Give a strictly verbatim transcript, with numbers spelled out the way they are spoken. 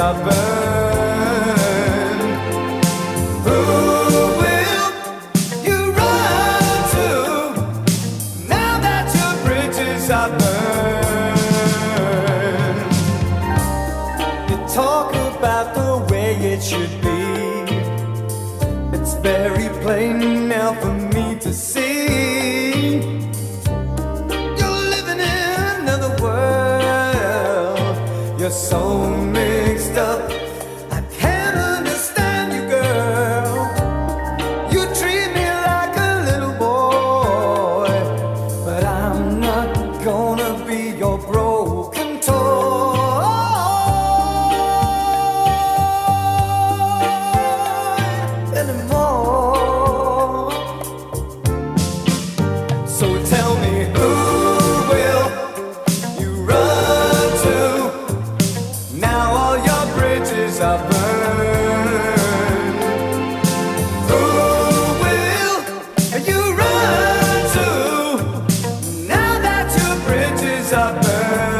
are burned. Who will you run to now that your bridges are burned? You talk about the way it should be. It's very plain now for me to see. You're living in another world. You're so mixed up, I can't understand you, girl. You treat me like a little boy, but I'm not gonna be your broken toy anymore. So tell me, who will you run to now all your bridges are burned? Who will you run to now that your bridges are burned?